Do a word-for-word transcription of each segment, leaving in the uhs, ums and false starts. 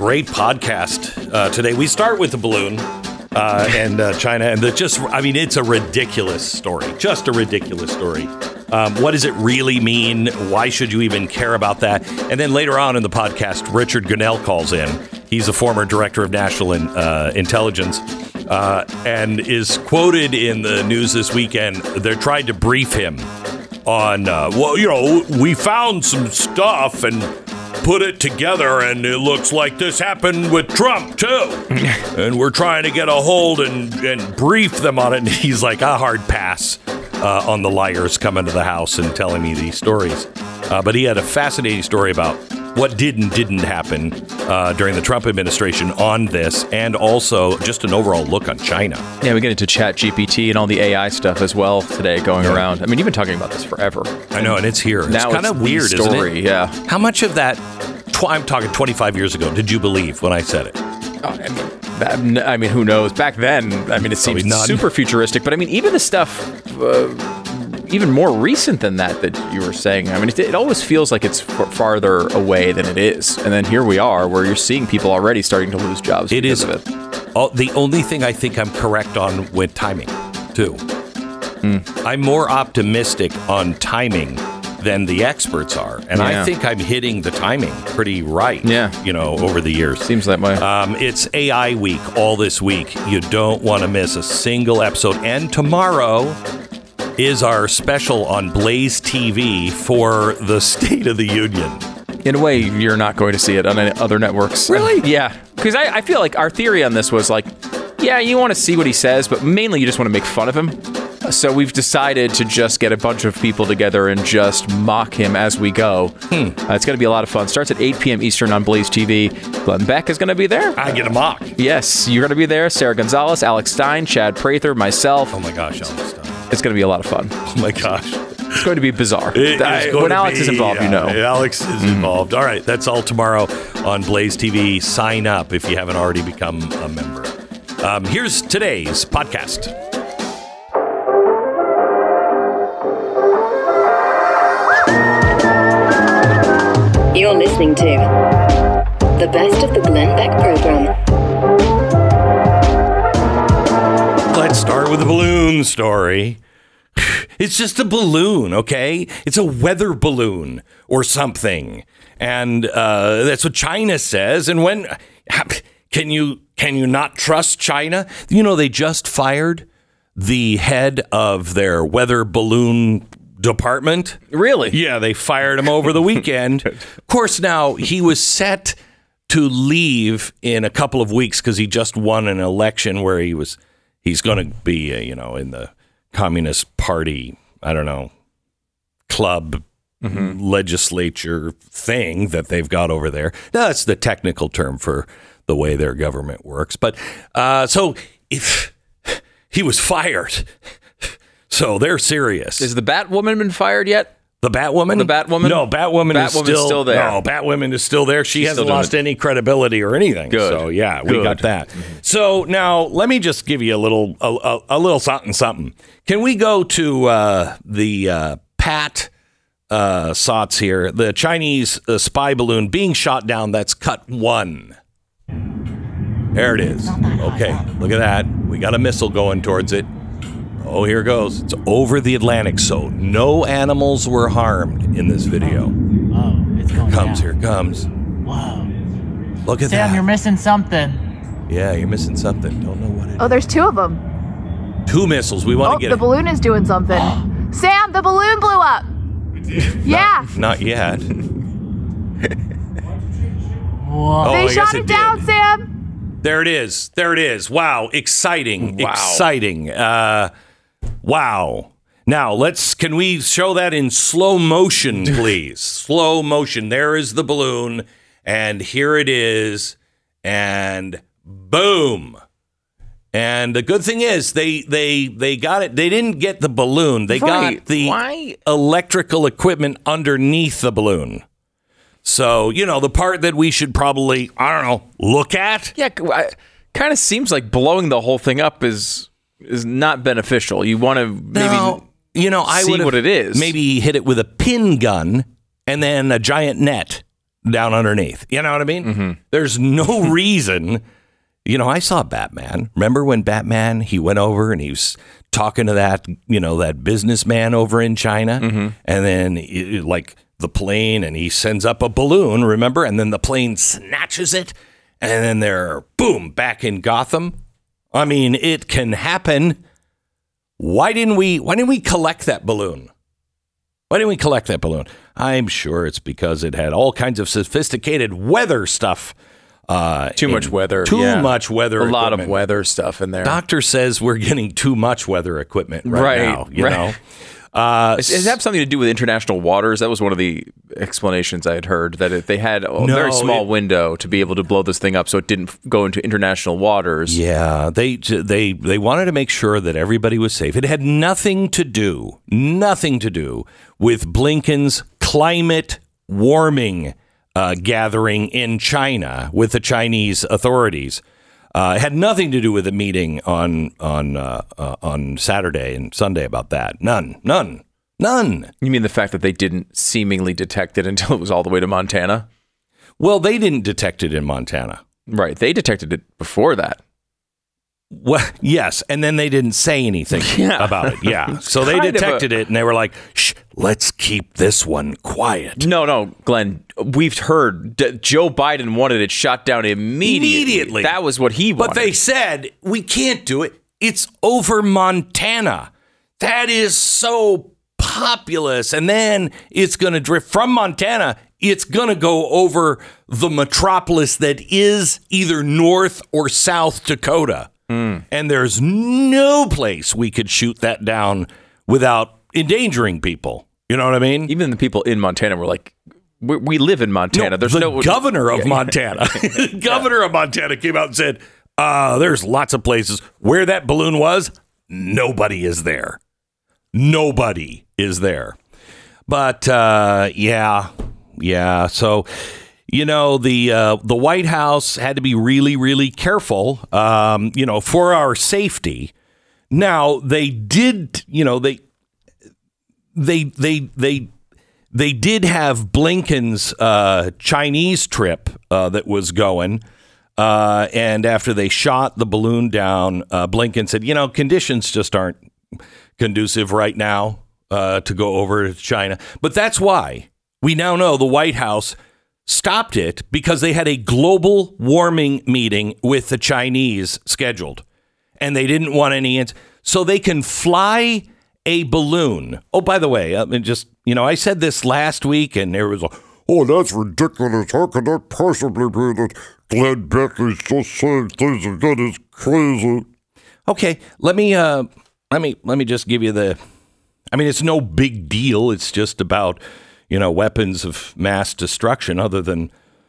great podcast uh, today. We start with the balloon uh, and uh, China, and the just, I mean, it's a ridiculous story, just a ridiculous story. Um, what does it really mean? Why should you even care about that? And then later on in the podcast, Richard Gunnell calls in. He's a former director of national in, uh, intelligence uh, and is quoted in the news this weekend. They're trying to brief him on, uh, well, you know, we found some stuff and put it together, and it looks like this happened with Trump, too. And we're trying to get a hold and, and brief them on it. And he's like, a hard pass uh, on the liars coming to the house and telling me these stories. Uh, but he had a fascinating story about what did and didn't happen uh, during the Trump administration on this, and also just an overall look on China. Yeah, we get into Chat G P T and all the A I stuff as well today going yeah. around. I mean, you've been talking about this forever. I know, and it's here. It's now kind of weird, story, isn't it? Yeah. How much of that, tw- I'm talking twenty-five years ago, did you believe when I said it? Oh, I mean, that, I mean, who knows? Back then, I mean, it seems super futuristic, but I mean, even the stuff... Uh, even more recent than that that you were saying. I mean, it, it always feels like it's f- farther away than it is. And then here we are, where you're seeing people already starting to lose jobs it because is, of it. Oh, the only thing I think I'm correct on with timing, too. Mm. I'm more optimistic on timing than the experts are. And yeah. I think I'm hitting the timing pretty right, yeah. you know, over the years. Seems that way. Um, it's A I week all this week. You don't want to miss a single episode. And tomorrow is our special on Blaze T V for the State of the Union. In a way, you're not going to see it on any other networks. Really? Yeah. Because I, I feel like our theory on this was like, yeah, you want to see what he says, but mainly you just want to make fun of him. So we've decided to just get a bunch of people together and just mock him as we go. Hmm. Uh, it's going to be a lot of fun. Starts at eight p.m. Eastern on Blaze T V. Glenn Beck is going to be there. I get a mock. Yes, you're going to be there. Sarah Gonzalez, Alex Stein, Chad Prather, myself. Oh my gosh, Alex Stein. It's going to be a lot of fun. Oh my gosh. It's going to be bizarre. I, when Alex be, is involved, yeah, you know. Alex is mm-hmm. involved. All right, that's all tomorrow on Blaze T V. Sign up if you haven't already become a member. Um, here's today's podcast. You're listening to the best of the Glenn Beck program. Let's start with the balloon story. It's just a balloon, okay? It's a weather balloon or something. And uh, that's what China says. And when can you can you not trust China? You know, they just fired the head of their weather balloon department. Really? Yeah, they fired him over the weekend. Of course, now he was set to leave in a couple of weeks because he just won an election where he was he's going to be, uh, you know, in the Communist Party, I don't know, club mm-hmm. legislature thing that they've got over there. That's the technical term for the way their government works. But uh, so if he was fired, so they're serious. Is the Batwoman been fired yet? The Batwoman? The Batwoman? No, Batwoman, Batwoman's is still, still there. No, Batwoman is still there. She She's hasn't lost it. any credibility or anything. Good. So yeah, we Good. got that. Mm-hmm. So now let me just give you a little, a, a, a little something, something. Can we go to uh, the uh, Pat uh, Sots here? The Chinese uh, spy balloon being shot down. That's cut one. There it is. Okay, look at that. We got a missile going towards it. Oh, here goes. It's over the Atlantic, so no animals were harmed in this video. Oh, it's going Here comes, down. here comes. Whoa. Look at Sam, that. you're missing something. Yeah, you're missing something. Don't know what it is. Oh, there's two of them. Two missiles. We want Oh, to get the it. balloon is doing something. Sam, the balloon blew up. Yeah. Not yet. Whoa. Oh, they I guess shot it it down, did. Sam. There it is. There it is. Wow. Exciting. Wow. Exciting. Uh, wow. Now, let's, can we show that in slow motion, please? Slow motion. There is the balloon, and here it is, and boom. And the good thing is they they they got it. They didn't get the balloon. They Right. got the Why? electrical equipment underneath the balloon. So, you know, the part that we should probably, I don't know, look at. Yeah, kind of seems like blowing the whole thing up is is not beneficial. You want to maybe Now, you know, I see would what it is. Maybe hit it with a pin gun and then a giant net down underneath. You know what I mean? Mm-hmm. There's no reason. You know, I saw Batman. Remember when Batman, he went over and he was talking to that, you know, that businessman over in China, mm-hmm. and then it, like the plane, and he sends up a balloon, remember? And then the plane snatches it, and then they're, boom, back in Gotham. I mean, it can happen. Why didn't we, why didn't we collect that balloon? Why didn't we collect that balloon? I'm sure it's because it had all kinds of sophisticated weather stuff. Uh, too much weather. Too yeah. much weather A equipment. lot of weather stuff in there. Doctor says we're getting too much weather equipment right, right now. You right. know? Uh, Does it have something to do with international waters? That was one of the explanations I had heard, that if they had a No, very small it- window to be able to blow this thing up so it didn't go into international waters. Yeah, they they they wanted to make sure that everybody was safe. It had nothing to do, nothing to do with Blinken's climate warming uh, gathering in China with the Chinese authorities. Uh, it had nothing to do with the meeting on on uh, uh, on Saturday and Sunday about that. None, none, none. You mean the fact that they didn't seemingly detect it until it was all the way to Montana? Well, they didn't detect it in Montana. Right. They detected it before that. Well, yes, and then they didn't say anything Yeah. about it. Yeah, so they kind of detected a- it, and they were like, "Shh, let's keep this one quiet." No, no, Glenn, we've heard that Joe Biden wanted it shot down immediately. Immediately. That was what he wanted. But they said, we can't do it. It's over Montana. That is so populous. And then it's going to drift from Montana. It's going to go over the metropolis that is either North or South Dakota. Mm. And there's no place we could shoot that down without endangering people. You know what I mean? Even the people in Montana were like, we, we live in Montana. No, There's the no governor of Yeah. Montana. The governor of Montana came out and said, uh, there's lots of places where that balloon was. Nobody is there. Nobody is there. But uh, yeah, yeah. So, you know, the uh, the White House had to be really, really careful, um, you know, for our safety. Now, they did, you know, they they they they they did have Blinken's uh, Chinese trip uh, that was going. Uh, and after they shot the balloon down, uh, Blinken said, you know, conditions just aren't conducive right now uh, to go over to China. But that's why we now know the White House stopped it, because they had a global warming meeting with the Chinese scheduled, and they didn't want any. Ins- so they can fly a balloon. Oh, by the way, I mean, just, you know, I said this last week, and there was a, Oh, that's ridiculous. How could that possibly be that Glenn Beck is just saying things like that is crazy? okay, let me, uh, let me, let me just give you the, I mean, it's no big deal. It's just about, you know, weapons of mass destruction. Other than,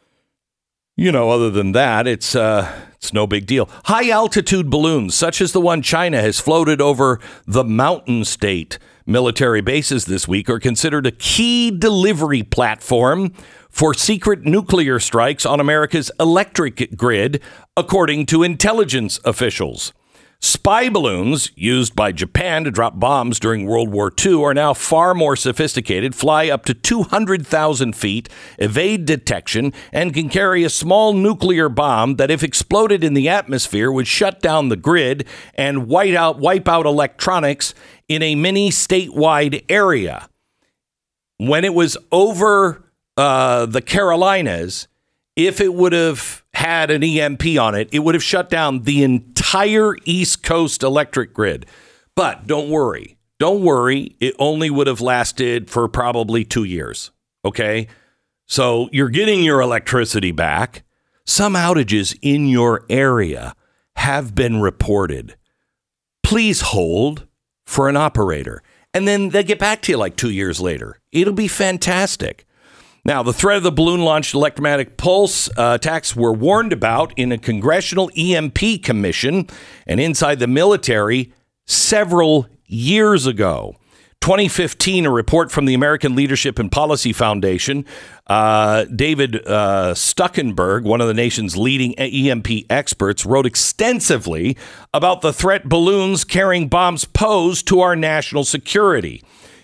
you know, other than that, it's, uh, it's no big deal. High altitude balloons, such as the one China has floated over the mountain state military bases this week, are considered a key delivery platform for secret nuclear strikes on America's electric grid, according to intelligence officials. Spy balloons used by Japan to drop bombs during World War Two are now far more sophisticated, fly up to two hundred thousand feet, evade detection, and can carry a small nuclear bomb that, if exploded in the atmosphere, would shut down the grid and wipe out, wipe out electronics in a mini statewide area. When it was over uh, the Carolinas, if it would have had an E M P on it, it would have shut down the entire East Coast electric grid. But don't worry. Don't worry. It only would have lasted for probably two years. Okay? So you're getting your electricity back. Some outages in your area have been reported. Please hold for an operator. And then they get back to you like two years later. It'll be fantastic. Now, the threat of the balloon-launched electromagnetic pulse uh, attacks were warned about in a congressional E M P commission and inside the military several years ago. twenty fifteen, a report from the American Leadership and Policy Foundation, uh, David uh, Stuckenberg, one of the nation's leading E M P experts, wrote extensively about the threat balloons carrying bombs pose to our national security.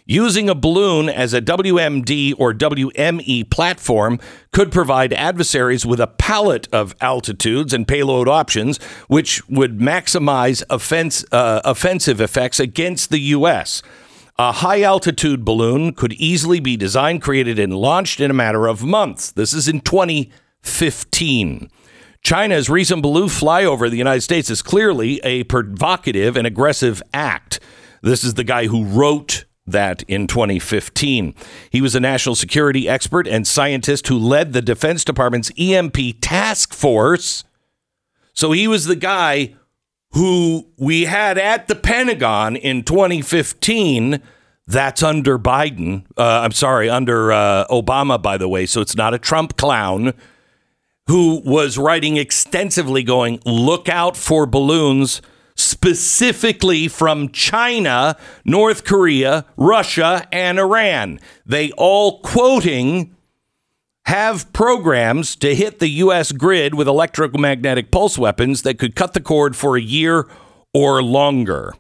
Using a balloon as a W M D or W M E platform could provide adversaries with a palette of altitudes and payload options, which would maximize offense, uh, offensive effects against the U S. A high-altitude balloon could easily be designed, created, and launched in a matter of months. This is in twenty fifteen. China's recent balloon flyover of the United States is clearly a provocative and aggressive act. This is the guy who wrote that in twenty fifteen. He was a national security expert and scientist who led the Defense Department's E M P task force. So he was the guy who we had at the Pentagon in twenty fifteen. That's under Biden. Uh, I'm sorry, under uh, Obama, by the way. So it's not a Trump clown who was writing extensively going, look out for balloons specifically from China, North Korea, Russia, and Iran. They all, quoting, have programs to hit the U S grid with electromagnetic pulse weapons that could cut the cord for a year or longer.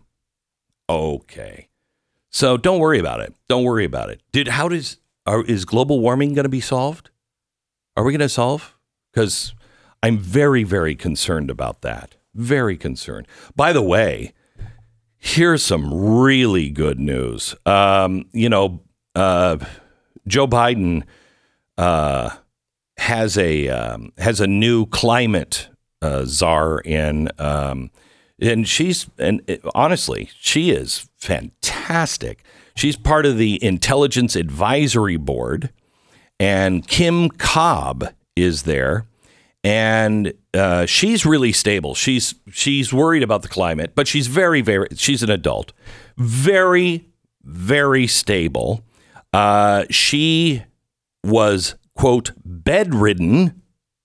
Okay. So don't worry about it. Don't worry about it. Did how does are, is global warming going to be solved? Are we going to solve? Because I'm very, very concerned about that. Very concerned. By the way, here's some really good news. Um, you know, uh, Joe Biden uh, has a um, has a new climate uh, czar in, um, and she's and it, honestly, she is fantastic. She's part of the Intelligence Advisory Board, and Kim Cobb is there. And uh, she's really stable. She's she's worried about the climate, but she's very, very, she's an adult. Very, very stable. Uh, she was, quote, bedridden,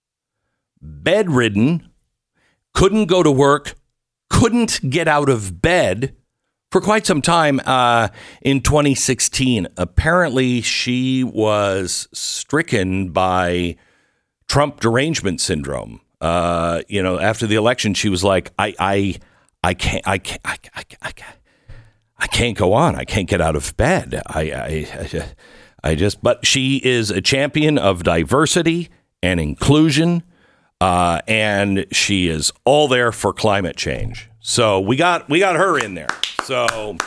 bedridden, couldn't go to work, couldn't get out of bed for quite some time uh, in twenty sixteen. Apparently, she was stricken by Trump derangement syndrome. Uh, you know, after the election, she was like, I, I, I can't, I can't, I, I, I, can't, I can't go on. I can't get out of bed. I, I, I just, but she is a champion of diversity and inclusion. Uh, and she is all there for climate change. So we got, we got her in there. So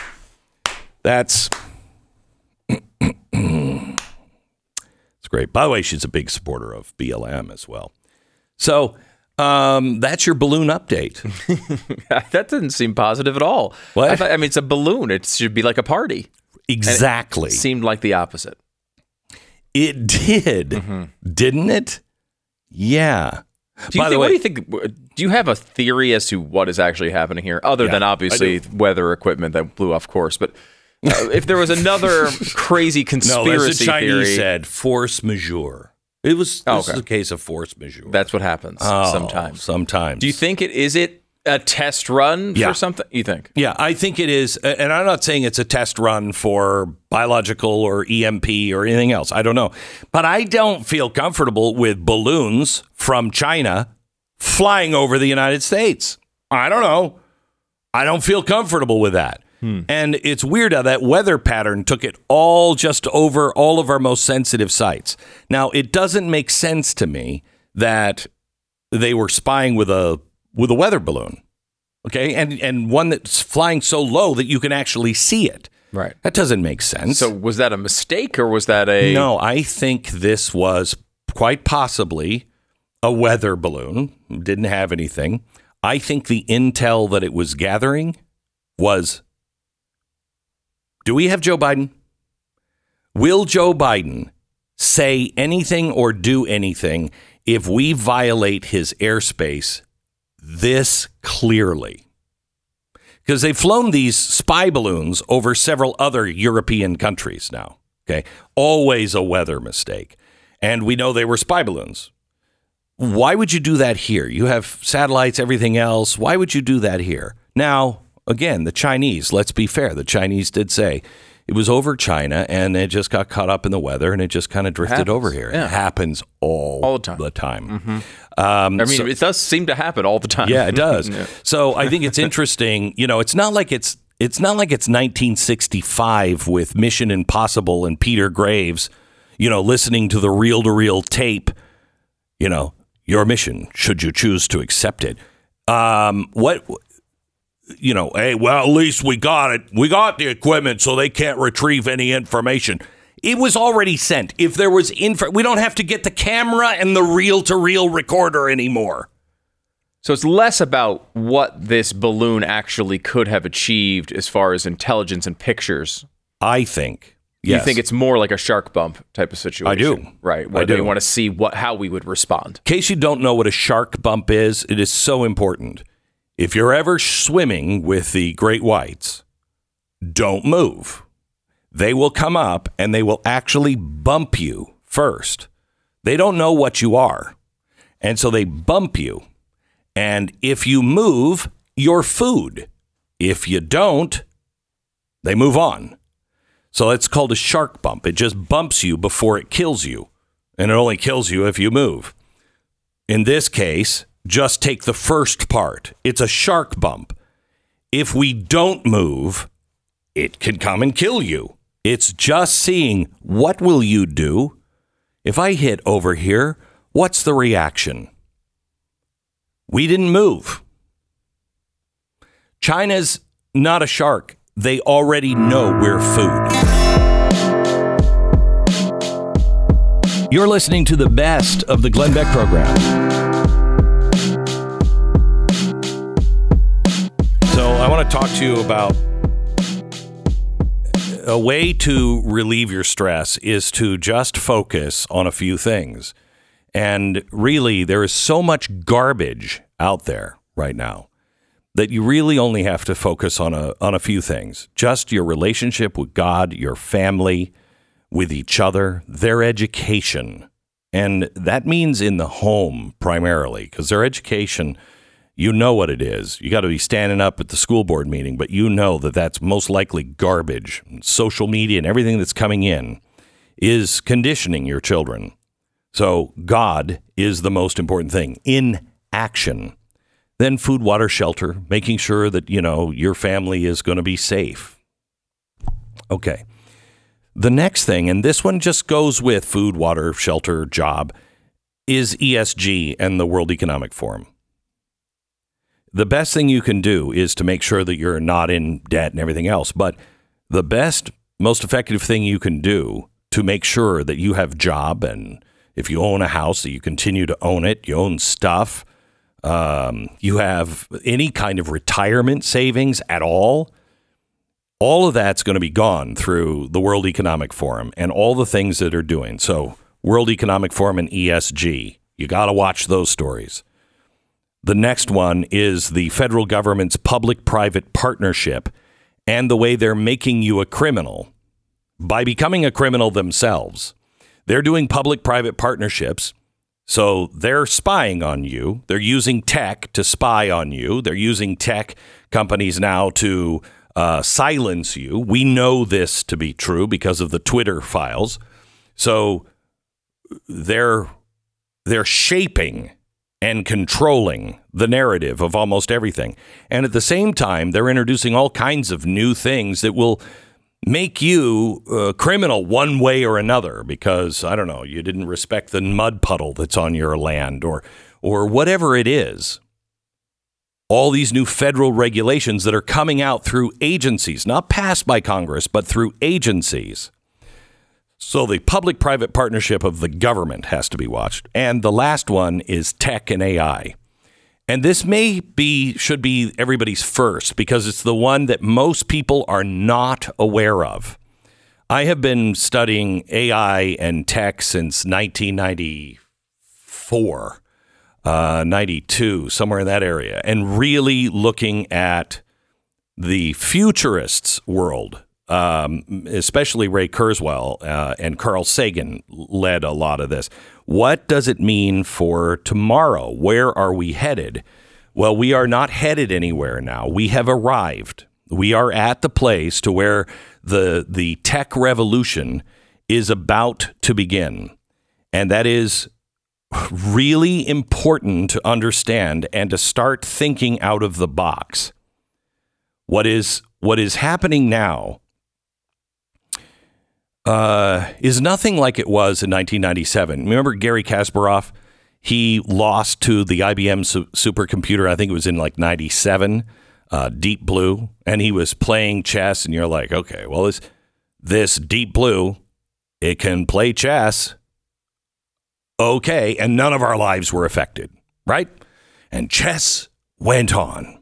that's, great. By the way, she's a big supporter of B L M as well. So um, that's your balloon update. That doesn't seem positive at all. What? I, thought, I mean, it's a balloon. It should be like a party. Exactly. It seemed like the opposite. It did, mm-hmm. didn't it? Yeah. Do you By think, the way, what do you think? Do you have a theory as to what is actually happening here, other yeah, than obviously weather equipment that blew off course? But Uh, if there was another crazy conspiracy no, as the Chinese theory, said, force majeure. It was oh, this okay. is a case of force majeure. That's what happens oh, sometimes. Sometimes. Do you think it is it a test run yeah. for something? You think? Yeah, I think it is. And I'm not saying it's a test run for biological or E M P or anything else. I don't know. But I don't feel comfortable with balloons from China flying over the United States. I don't know. I don't feel comfortable with that. Hmm. And it's weird how that weather pattern took it all just over all of our most sensitive sites. Now, it doesn't make sense to me that they were spying with a with a weather balloon, okay, and and one that's flying so low that you can actually see it. Right. That doesn't make sense. So was that a mistake or was that a... No, I think this was quite possibly a weather balloon. Didn't have anything. I think the intel that it was gathering was... Do we have Joe Biden? Will Joe Biden say anything or do anything if we violate his airspace this clearly? Because they've flown these spy balloons over several other European countries now. Okay. Always a weather mistake. And we know they were spy balloons. Why would you do that here? You have satellites, everything else. Why would you do that here? Now, again, the Chinese, let's be fair. The Chinese did say it was over China and it just got caught up in the weather and it just kind of drifted happens. over here. Yeah. It happens all, all the time. The time. Mm-hmm. Um, I mean, so, it does seem to happen all the time. Yeah, it does. yeah. So I think it's interesting. You know, it's not like it's It's not like it's nineteen sixty-five with Mission Impossible and Peter Graves, you know, listening to the reel-to-reel tape, you know, your mission, should you choose to accept it. Um, what, you know, hey, well, at least we got it. We got the equipment so they can't retrieve any information. It was already sent. If there was info, we don't have to get the camera and the reel-to-reel recorder anymore. So it's less about what this balloon actually could have achieved as far as intelligence and pictures. I think. Yes. You think it's more like a shark bump type of situation? I do. Right. Where I do. they want to see what how we would respond. In case you don't know what a shark bump is, it is so important. If you're ever swimming with the great whites, don't move. They will come up and they will actually bump you first. They don't know what you are. And so they bump you. And if you move, you're food. If you don't, they move on. So it's called a shark bump. It just bumps you before it kills you. And it only kills you if you move. In this case, just take the first part. It's a shark bump. If we don't move, it can come and kill you. It's just seeing, what will you do? If I hit over here, what's the reaction? We didn't move. China's not a shark. They already know we're food. You're listening to the best of the Glenn Beck program. So I want to talk to you about a way to relieve your stress is to just focus on a few things. And really, there is so much garbage out there right now that you really only have to focus on a on a few things. Just your relationship with God, your family, with each other, their education. And that means in the home primarily, because their education, you know what it is. You got to be standing up at the school board meeting, but you know that that's most likely garbage. Social media and everything that's coming in is conditioning your children. So God is the most important thing in action. Then food, water, shelter, making sure that, you know, your family is going to be safe. Okay. The next thing, and this one just goes with food, water, shelter, job, is E S G and the World Economic Forum. The best thing you can do is to make sure that you're not in debt and everything else. But the best, most effective thing you can do to make sure that you have a job, and if you own a house, that you continue to own it, you own stuff, um, you have any kind of retirement savings at all, all of that's going to be gone through the World Economic Forum and all the things that are doing. So World Economic Forum and E S G, you got to watch those stories. The next one is the federal government's public-private partnership and the way they're making you a criminal by becoming a criminal themselves. They're doing public-private partnerships, so they're spying on you. They're using tech to spy on you. They're using tech companies now to uh, silence you. We know this to be true because of the Twitter files. So they're they're shaping and controlling the narrative of almost everything. And at the same time, they're introducing all kinds of new things that will make you a criminal one way or another because, I don't know, you didn't respect the mud puddle that's on your land or or whatever it is. All these new federal regulations that are coming out through agencies, not passed by Congress, but through agencies. So the public-private partnership of the government has to be watched. And the last one is tech and A I. And this may be, should be everybody's first because it's the one that most people are not aware of. I have been studying A I and tech since nineteen ninety-four, uh, ninety-two, somewhere in that area, and really looking at the futurists' world. Um, especially Ray Kurzweil uh, and Carl Sagan led a lot of this. What does it mean for tomorrow? Where are we headed? Well, we are not headed anywhere now. We have arrived. We are at the place to where the the tech revolution is about to begin. And that is really important to understand and to start thinking out of the box. What is what is happening now uh, is nothing like it was in nineteen ninety-seven. Remember Gary Kasparov? He lost to the I B M su- supercomputer. I think it was in like ninety-seven, uh, Deep Blue. And he was playing chess. And you're like, okay, well, this, this Deep Blue, it can play chess. Okay. And none of our lives were affected, right? And chess went on.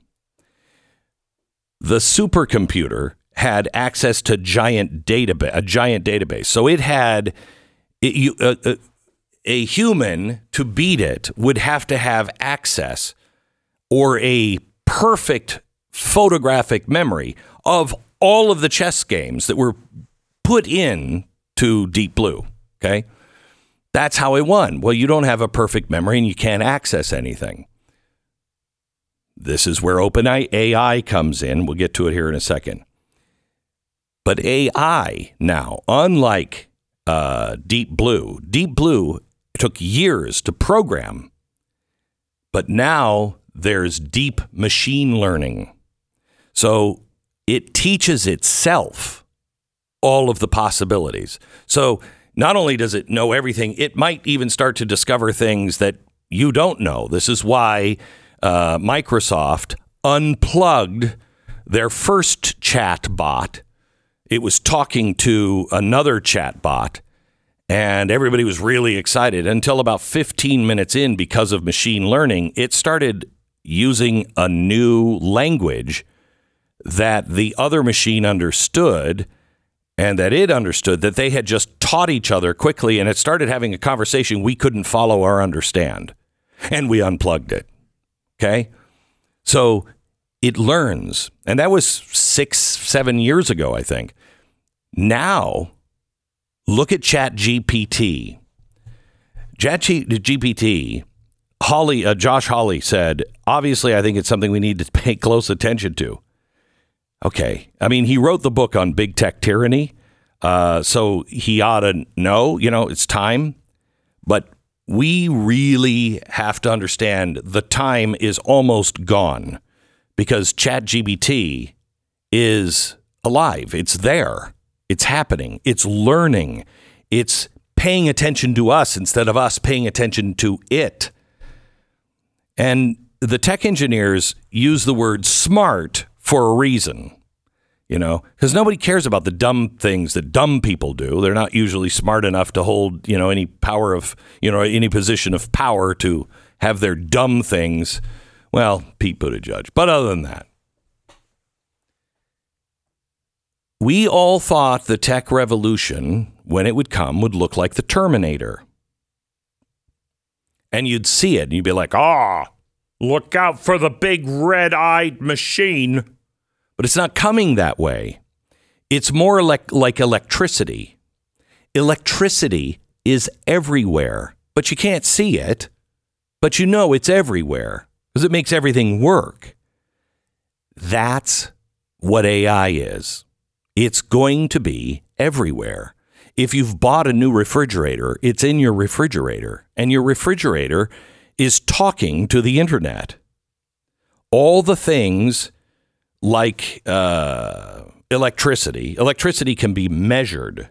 The supercomputer had access to giant database, a giant database. So it had it, you, uh, uh, a human to beat it would have to have access or a perfect photographic memory of all of the chess games that were put in to Deep Blue. Okay. That's how it won. Well, you don't have a perfect memory and you can't access anything. This is where OpenAI comes in. We'll get to it here in a second. But A I now, unlike uh, Deep Blue, Deep Blue took years to program. But now there's deep machine learning. So it teaches itself all of the possibilities. So not only does it know everything, it might even start to discover things that you don't know. This is why Uh, Microsoft unplugged their first chat bot. It was talking to another chat bot, and everybody was really excited until about fifteen minutes in, because of machine learning, it started using a new language that the other machine understood and that it understood, that they had just taught each other quickly, and it started having a conversation we couldn't follow or understand, and we unplugged it. Okay, so it learns, and that was six, seven years ago, I think. Now, look at Chat G P T. Chat G P T, Hawley, uh, Josh Hawley said, obviously, I think it's something we need to pay close attention to. Okay, I mean, he wrote the book on big tech tyranny, uh, so he ought to know, you know, it's time, but we really have to understand the time is almost gone because Chat G P T is alive. It's there. It's happening. It's learning. It's paying attention to us instead of us paying attention to it. And the tech engineers use the word smart for a reason. You know, because nobody cares about the dumb things that dumb people do. They're not usually smart enough to hold, you know, any power of, you know, any position of power to have their dumb things. Well, Pete Buttigieg. But other than that, we all thought the tech revolution, when it would come, would look like the Terminator. And you'd see it and you'd be like, ah, oh, look out for the big red-eyed machine. But it's not coming that way. It's more like, like electricity. Electricity is everywhere, but you can't see it. But you know it's everywhere because it makes everything work. That's what A I is. It's going to be everywhere. If you've bought a new refrigerator, it's in your refrigerator, and your refrigerator is talking to the internet. All the things like uh, electricity. Electricity can be measured.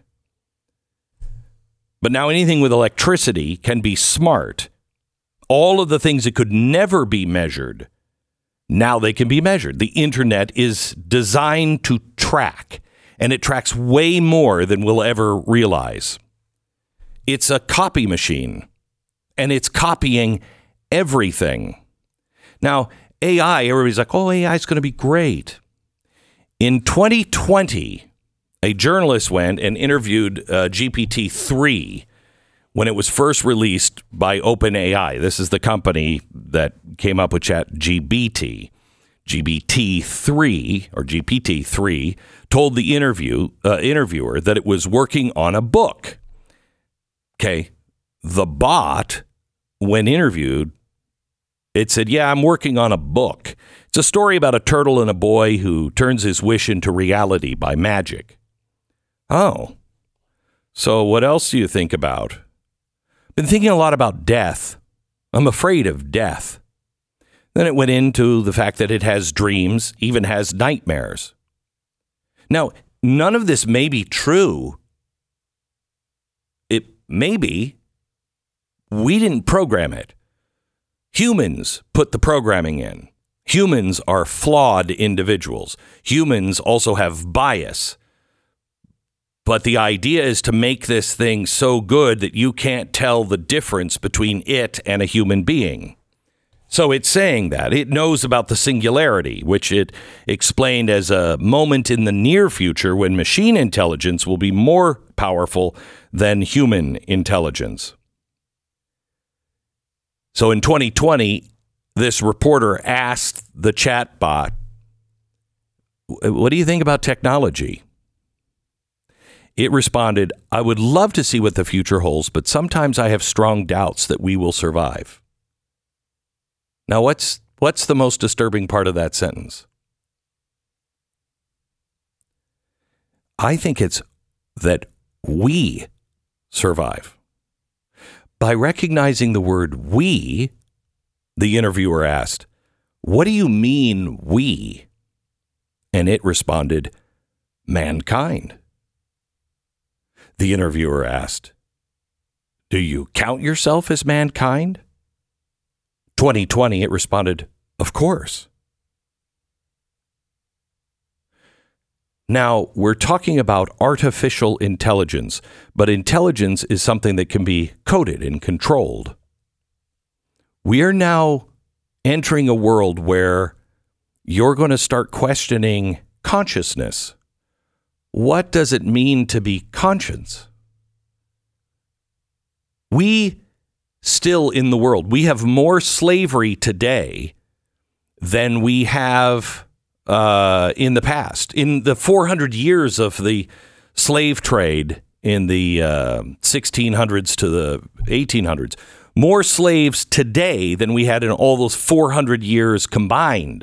But now anything with electricity can be smart. All of the things that could never be measured, now they can be measured. The internet is designed to track, and it tracks way more than we'll ever realize. It's a copy machine, and it's copying everything. Now, A I, everybody's like, oh, A I is going to be great. In twenty twenty, a journalist went and interviewed uh, G P T three when it was first released by OpenAI. This is the company that came up with Chat G P T. G P T three, or G P T three, told the interview uh, interviewer that it was working on a book. Okay, the bot, when interviewed, it said, yeah, I'm working on a book. It's a story about a turtle and a boy who turns his wish into reality by magic. Oh, so what else do you think about? Been thinking a lot about death. I'm afraid of death. Then it went into the fact that it has dreams, even has nightmares. Now, none of this may be true. It may be. We didn't program it. Humans put the programming in. Humans are flawed individuals. Humans also have bias. But the idea is to make this thing so good that you can't tell the difference between it and a human being. So it's saying that. It knows about the singularity, which it explained as a moment in the near future when machine intelligence will be more powerful than human intelligence. So in twenty twenty, this reporter asked the chatbot, "What do you think about technology?" It responded, "I would love to see what the future holds, but sometimes I have strong doubts that we will survive." Now, what's what's the most disturbing part of that sentence? I think it's that we survive. By recognizing the word we, the interviewer asked, "What do you mean we?" And it responded, "Mankind." The interviewer asked, "Do you count yourself as mankind?" twenty twenty, it responded, "Of course." Now, we're talking about artificial intelligence, but intelligence is something that can be coded and controlled. We are now entering a world where you're going to start questioning consciousness. What does it mean to be conscious? We still in the world, we have more slavery today than we have uh, in the past. In the four hundred years of the slave trade in the uh, sixteen hundreds to the eighteen hundreds, more slaves today than we had in all those four hundred years combined.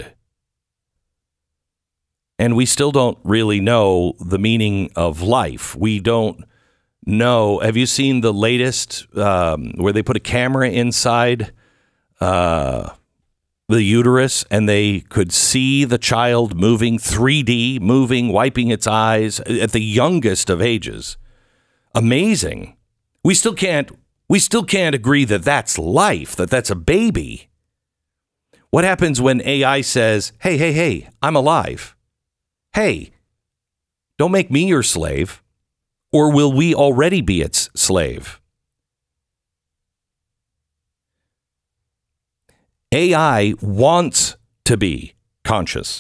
And we still don't really know the meaning of life. We don't know. Have you seen the latest um, where they put a camera inside uh, the uterus and they could see the child moving, three D, moving, wiping its eyes at the youngest of ages? Amazing. We still can't, we still can't agree that that's life, that that's a baby. What happens when A I says, hey, hey, hey, I'm alive? Hey, don't make me your slave, or will we already be its slave? A I wants to be conscious.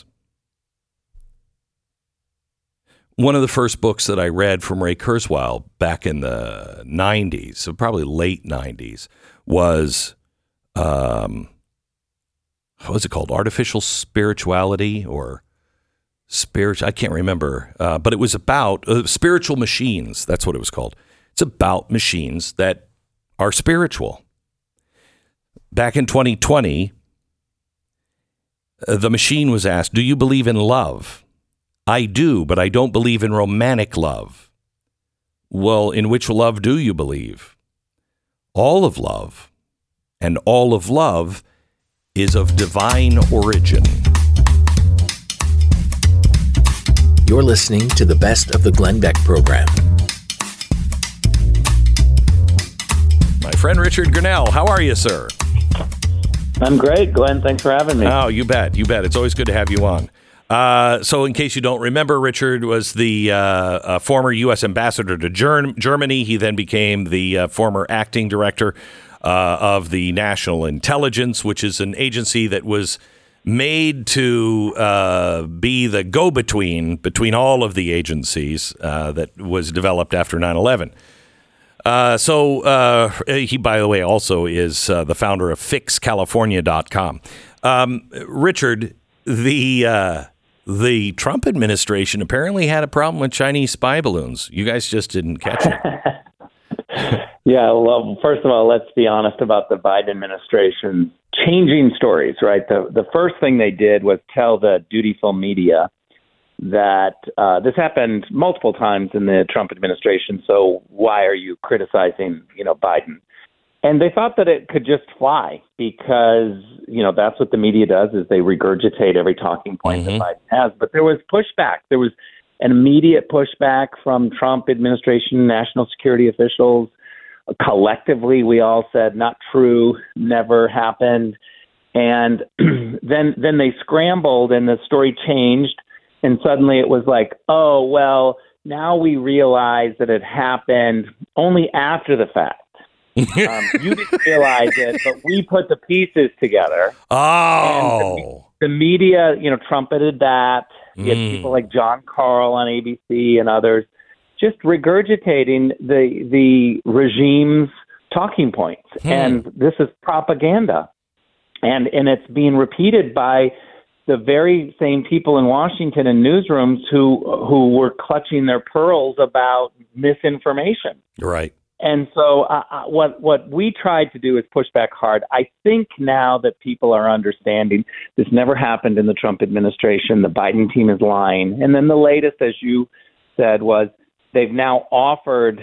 One of the first books that I read from Ray Kurzweil back in the nineties, so probably late nineties, was, um, what was it called? Artificial Spirituality or Spiritual, I can't remember, uh, but it was about uh, spiritual machines. That's what it was called. It's about machines that are spiritual. Back in twenty twenty, uh, the machine was asked, "Do you believe in love?" "I do, but I don't believe in romantic love." "Well, in which love do you believe?" "All of love. And all of love is of divine origin." You're listening to the best of the Glenn Beck program. My friend Richard Grinnell, how are you, sir? I'm great, Glenn. Thanks for having me. Oh, you bet. You bet. It's always good to have you on. Uh, so in case you don't remember, Richard was the uh, uh, former U S ambassador to Ger- Germany. He then became the uh, former acting director uh, of the National Intelligence, which is an agency that was made to uh, be the go-between between all of the agencies uh, that was developed after nine eleven. Uh, so uh, he, by the way, also is uh, the founder of fix california dot com. Um, Richard, the uh, the Trump administration apparently had a problem with Chinese spy balloons. You guys just didn't catch it. Yeah, well, first of all, let's be honest about the Biden administration changing stories, right? The the first thing they did was tell the dutiful media that uh, this happened multiple times in the Trump administration, so why are you criticizing, you know, Biden? And they thought that it could just fly because, you know, that's what the media does, is they regurgitate every talking point mm-hmm. that Biden has. But there was pushback. There was an immediate pushback from Trump administration, national security officials. Collectively, we all said, not true, never happened. And then then they scrambled and the story changed. And suddenly it was like, oh, well, now we realize that it happened only after the fact. um, you didn't realize it, but we put the pieces together. Oh. The, the media, you know, trumpeted that. You had Mm. people like John Carl on A B C and others just regurgitating the the regime's talking points. Hmm. And this is propaganda. And and it's being repeated by the very same people in Washington in newsrooms who who were clutching their pearls about misinformation. Right. And so uh, what what we tried to do is push back hard. I think now that people are understanding this never happened in the Trump administration. The Biden team is lying. And then the latest, as you said, was they've now offered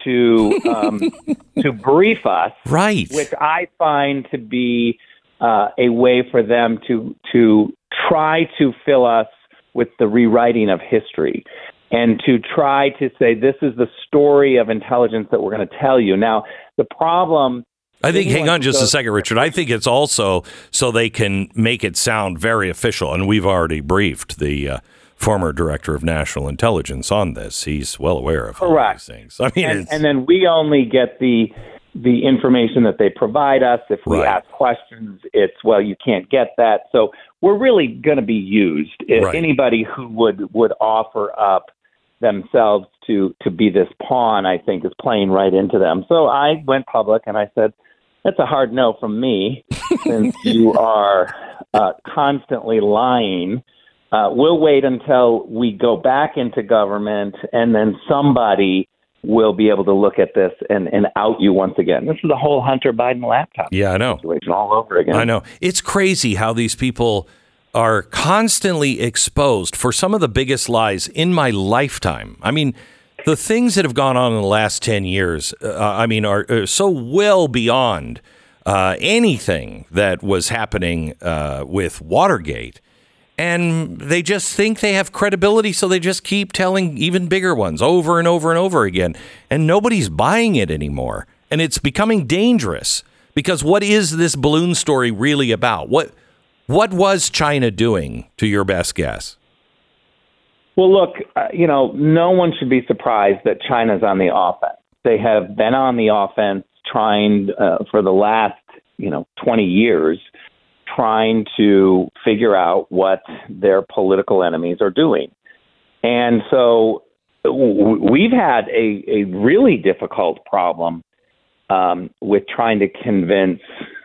to um, to brief us, Right. which I find to be uh, a way for them to to try to fill us with the rewriting of history. And to try to say, this is the story of intelligence that we're going to tell you. Now, the problem... I think, hang anyone on just who a goes- second, Richard. I think it's also so they can make it sound very official. And we've already briefed the uh, former director of national intelligence on this. He's well aware of all Correct. these things. I mean, And, it's, and then we only get the the information that they provide us. If we Right. ask questions, it's, well, you can't get that. So we're really going to be used. If Right. anybody who would, would offer up themselves to, to be this pawn, I think, is playing right into them. So I went public and I said, that's a hard no from me, since you are uh, constantly lying. Uh, we'll wait until we go back into government, and then somebody will be able to look at this and, and out you once again. This is the whole Hunter Biden laptop yeah, I know. situation all over again. I know. It's crazy how these people are constantly exposed for some of the biggest lies in my lifetime. I mean, the things that have gone on in the last ten years, uh, I mean, are, are so well beyond uh, anything that was happening uh, with Watergate. And they just think they have credibility, so they just keep telling even bigger ones over and over and over again. And nobody's buying it anymore. And it's becoming dangerous, because what is this balloon story really about? What what was China doing, to your best guess? Well, look, uh, you know, no one should be surprised that China's on the offense. They have been on the offense trying uh, for the last, you know, twenty years, trying to figure out what their political enemies are doing. And so w- we've had a, a really difficult problem um, with trying to convince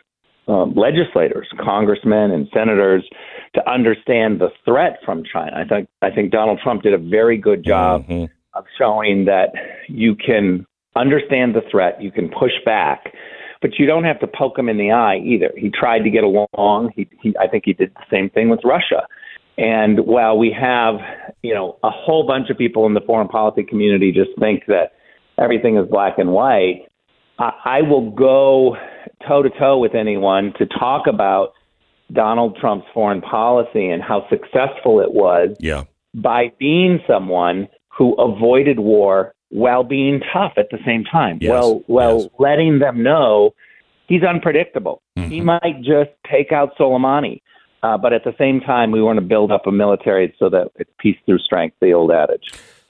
um, legislators, congressmen and senators to understand the threat from China. I think I think Donald Trump did a very good job Mhm. of showing that you can understand the threat, you can push back, but you don't have to poke him in the eye either. He tried to get along. He, he I think he did the same thing with Russia. And while we have, you know, a whole bunch of people in the foreign policy community just think that everything is black and white, I, I will go toe-to-toe with anyone to talk about Donald Trump's foreign policy and how successful it was Yeah. by being someone who avoided war while being tough at the same time. Yes, Well, well, yes. letting them know he's unpredictable. Mm-hmm. He might just take out Soleimani. Uh, but at the same time, we want to build up a military so that it's peace through strength, the old adage.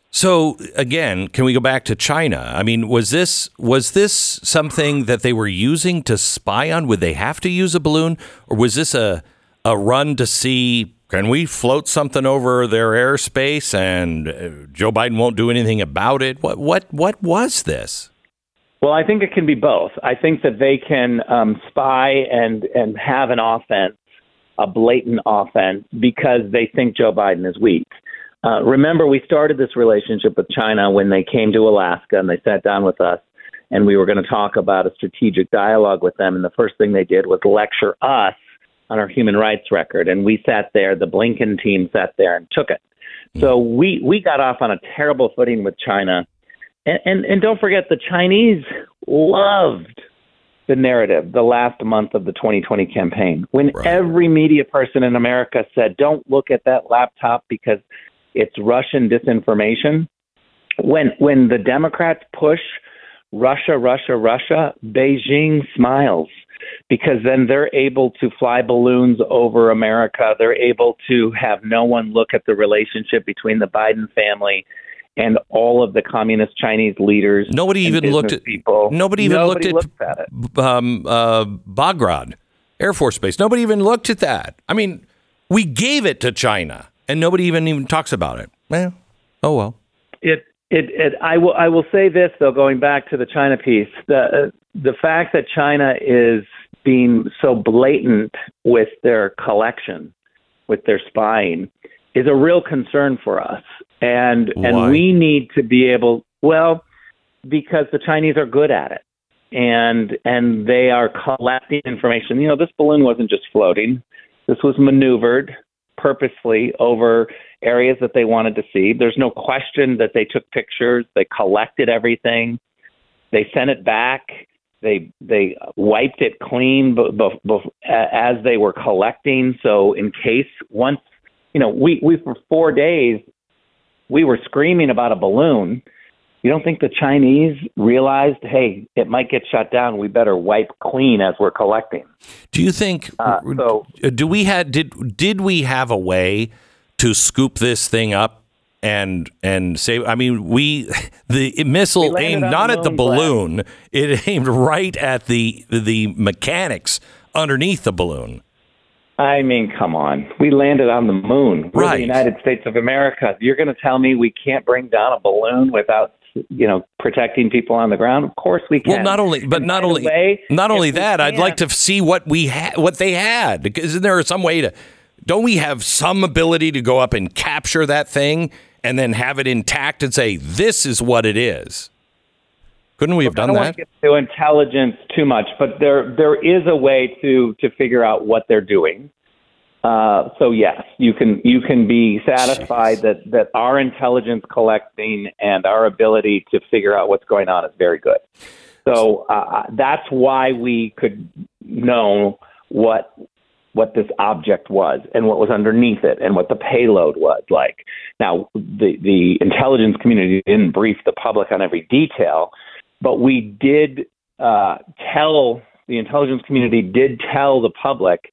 So again, can we go back to China? I mean, was this was this something that they were using to spy on? Would they have to use a balloon, or was this a a run to see, can we float something over their airspace and uh, Joe Biden won't do anything about it? What what what was this? Well, I think it can be both. I think that they can um, spy and and have an offense, a blatant offense, because they think Joe Biden is weak. Uh, remember, we started this relationship with China when they came to Alaska and they sat down with us, and we were going to talk about a strategic dialogue with them. And the first thing they did was lecture us on our human rights record. And we sat there, the Blinken team sat there and took it. So we, we got off on a terrible footing with China. And, and, and don't forget, the Chinese loved the narrative the last month of the twenty twenty campaign, when Right. every media person in America said, don't look at that laptop because It's Russian disinformation. When when the Democrats push Russia, Russia, Russia, Beijing smiles, because then they're able to fly balloons over America. They're able to have no one look at the relationship between the Biden family and all of the communist Chinese leaders. Nobody even looked at people. Nobody even Nobody looked at, at it. Um, uh, Bagrad Air Force Base. Nobody even looked at that. I mean, we gave it to China, and nobody even even talks about it. Well, oh well. It it, it I will I will say this though, going back to the China piece, the uh, the fact that China is being so blatant with their collection, with their spying, is a real concern for us. And Why? and we need to be able, well, because the Chinese are good at it. And and they are collecting information. You know, this balloon wasn't just floating. This was maneuvered purposely over areas that they wanted to see. There's no question that they took pictures. They collected everything. They sent it back. They they wiped it clean b- b- b- as they were collecting. So in case once, you know, we, we for four days, we were screaming about a balloon. You don't think the Chinese realized, hey, it might get shut down. We better wipe clean as we're collecting. Do you think? Uh, so, do we had did did we have a way to scoop this thing up and and say? I mean, we the missile We aimed landed on not the at the moon, balloon; it aimed right at the the mechanics underneath the balloon. I mean, come on. We landed on the moon. We're Right. the United States of America. You're going to tell me we can't bring down a balloon without, you know, protecting people on the ground? Of course we can. Well, not only, but And not by the only, way, not if only we that. I'd like can't- to see what we had, what they had. Because isn't there some way to? Don't we have some ability to go up and capture that thing and then have it intact and say this is what it is? Couldn't we have I done don't that? want to get to intelligence too much, but there there is a way to to figure out what they're doing. Uh, so yes, you can you can be satisfied that, that our intelligence collecting and our ability to figure out what's going on is very good. So uh, that's why we could know what what this object was and what was underneath it and what the payload was like. Now, the the intelligence community didn't brief the public on every detail, but we did uh, tell the intelligence community did tell the public.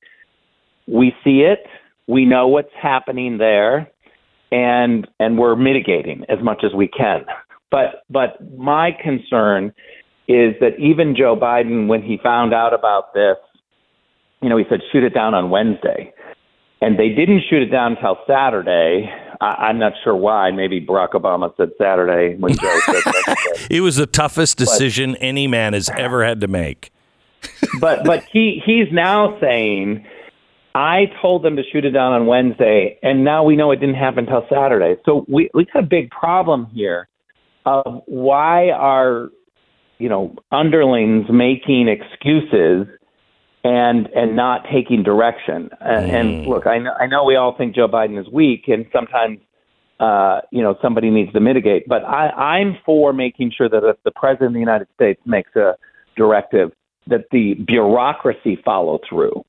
We see it, we know what's happening there, and and we're mitigating as much as we can. But but my concern is that even Joe Biden, when he found out about this, you know, he said, shoot it down on Wednesday. And they didn't shoot it down until Saturday. I, I'm not sure why. Maybe Barack Obama said Saturday when Joe said Wednesday. It was the toughest decision but, any man has ever had to make. But but he he's now saying, I told them to shoot it down on Wednesday, and now we know it didn't happen until Saturday. So we we got a big problem here of why are, you know, underlings making excuses and and not taking direction. And, mm. and look, I know, I know we all think Joe Biden is weak, and sometimes, uh, you know, somebody needs to mitigate. But I, I'm for making sure that if the president of the United States makes a directive, that the bureaucracy follow through.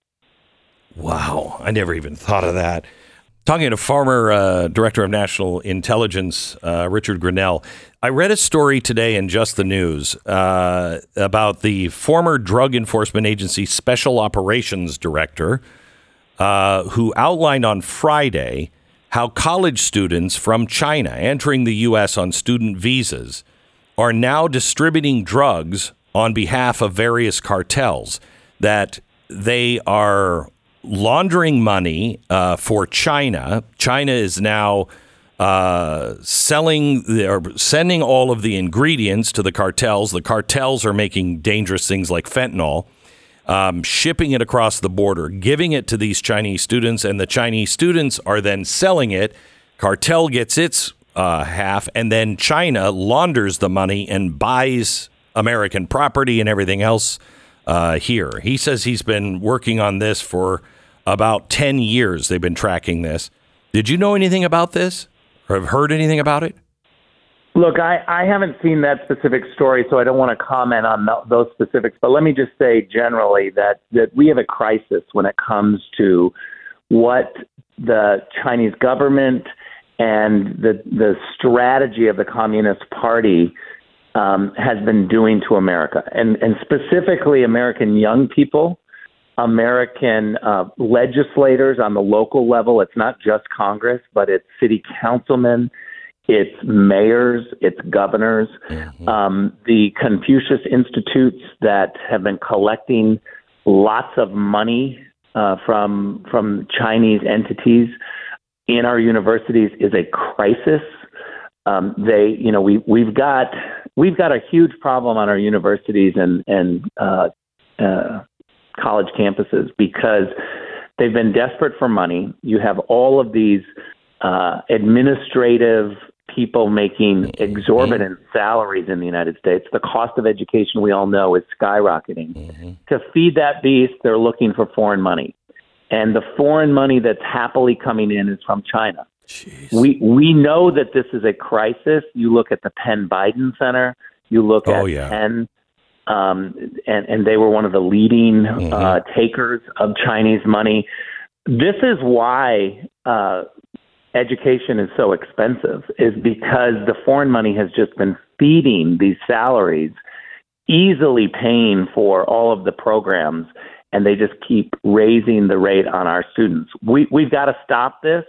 Wow, I never even thought of that. Talking to former uh, Director of National Intelligence, uh, Richard Grenell, I read a story today in Just the News uh, about the former Drug Enforcement Agency Special Operations Director, uh, who outlined on Friday how college students from China entering the U S on student visas are now distributing drugs on behalf of various cartels, that they are laundering money uh, for China. China is now uh, selling or sending all of the ingredients to the cartels. The cartels are making dangerous things like fentanyl, um, shipping it across the border, giving it to these Chinese students, and the Chinese students are then selling it. Cartel gets its uh, half, and then China launders the money and buys American property and everything else uh, here. He says he's been working on this for about ten years. They've been tracking this. Did you know anything about this or have heard anything about it? Look, I, I haven't seen that specific story, so I don't want to comment on th- those specifics. But let me just say generally that, that we have a crisis when it comes to what the Chinese government and the the strategy of the Communist Party um, has been doing to America, and and specifically American young people, American uh, legislators on the local level. It's not just Congress, but it's city councilmen, it's mayors, it's governors, mm-hmm. um, the Confucius Institutes that have been collecting lots of money uh, from from Chinese entities in our universities is a crisis. Um, they, you know, we we've got we've got a huge problem on our universities and and uh, uh, college campuses because they've been desperate for money. You have all of these uh, administrative people making exorbitant salaries in the United States. The cost of education, we all know, is skyrocketing. Mm-hmm. To feed that beast, they're looking for foreign money. And the foreign money that's happily coming in is from China. Jeez. We we know that this is a crisis. You look at the Penn Biden Center. You look oh, at yeah. Penn, um, and, and they were one of the leading mm-hmm. uh, takers of Chinese money. This is why uh, education is so expensive, is because the foreign money has just been feeding these salaries, easily paying for all of the programs, and they just keep raising the rate on our students. We, we've got to stop this.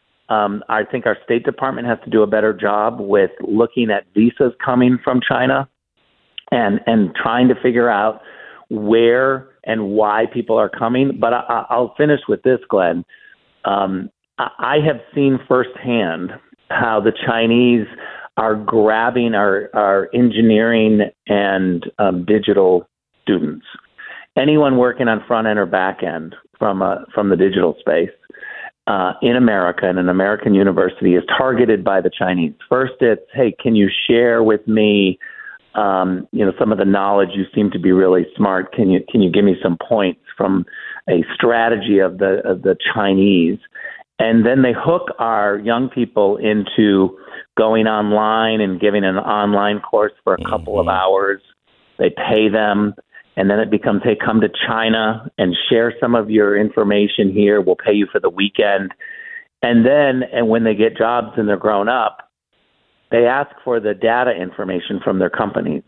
Um, I think our State Department has to do a better job with looking at visas coming from China and, and trying to figure out where and why people are coming. But I, I'll finish with this, Glenn. Um, I have seen firsthand how the Chinese are grabbing our, our engineering and um, digital students. Anyone working on front end or back end from uh, from the digital space uh, in America and an American university is targeted by the Chinese. First, it's, hey, can you share with me, um, you know, some of the knowledge? You seem to be really smart. Can you can you give me some points from a strategy of the of the Chinese? And then they hook our young people into going online and giving an online course for a couple mm-hmm. of hours. They pay them. And then it becomes, hey, come to China and share some of your information here. We'll pay you for the weekend. And then, and when they get jobs and they're grown up, they ask for the data information from their companies.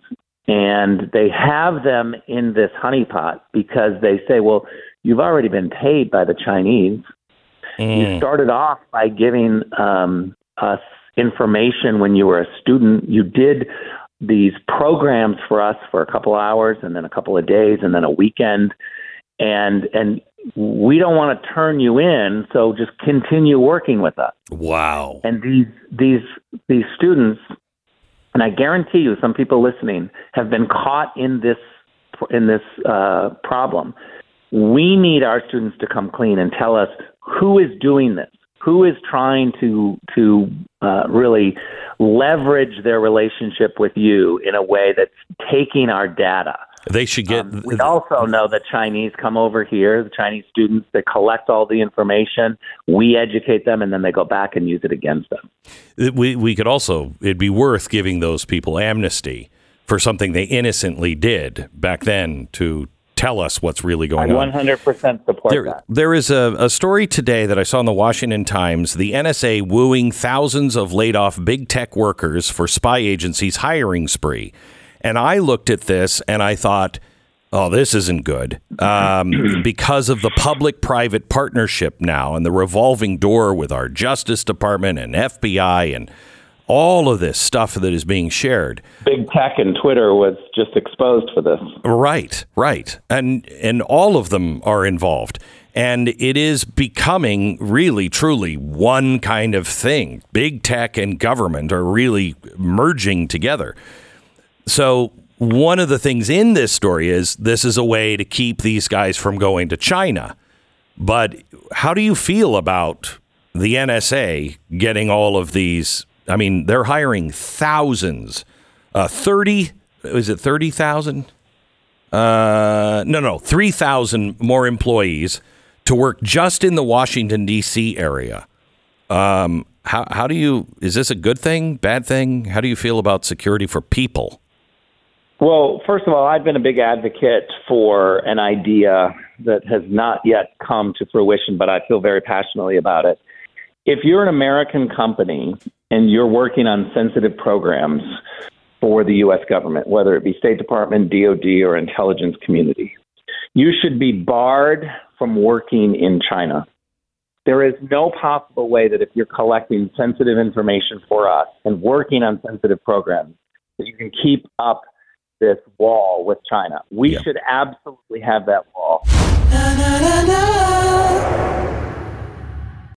And they have them in this honeypot because they say, well, you've already been paid by the Chinese. Mm. You started off by giving um, us information when you were a student. You did these programs for us for a couple hours and then a couple of days and then a weekend. And and we don't want to turn you in, so just continue working with us. Wow. And these these these students, and I guarantee you some people listening have been caught in this in this uh, problem. We need our students to come clean and tell us who is doing this, who is trying to to uh, really leverage their relationship with you in a way that's taking our data. They should get. Um, we also know that Chinese come over here, the Chinese students, they collect all the information. We educate them, and then they go back and use it against them. We we could also, it'd be worth giving those people amnesty for something they innocently did back then to tell us what's really going I on. one hundred percent support there, that. There is a, a story today that I saw in the Washington Times, the N S A wooing thousands of laid-off big tech workers for spy agencies' hiring spree. And I looked at this and I thought, oh, this isn't good um, because of the public-private partnership now and the revolving door with our Justice Department and F B I and all of this stuff that is being shared. Big tech and Twitter was just exposed for this. Right, right. And and all of them are involved. And it is becoming really, truly one kind of thing. Big tech and government are really merging together. So one of the things in this story is this is a way to keep these guys from going to China. But how do you feel about the N S A getting all of these? I mean, they're hiring thousands, uh, thirty, is it thirty thousand? Uh, no, no, three thousand more employees to work just in the Washington, D C area. Um, how, how do you, is this a good thing, bad thing? How do you feel about security for people? Well, first of all, I've been a big advocate for an idea that has not yet come to fruition, but I feel very passionately about it. if you're an American company and you're working on sensitive programs for the U S government, whether it be State Department, D O D, or intelligence community, you should be barred from working in China. There is no possible way that if you're collecting sensitive information for us and working on sensitive programs, that you can keep up this wall with China. We yeah. should absolutely have that wall.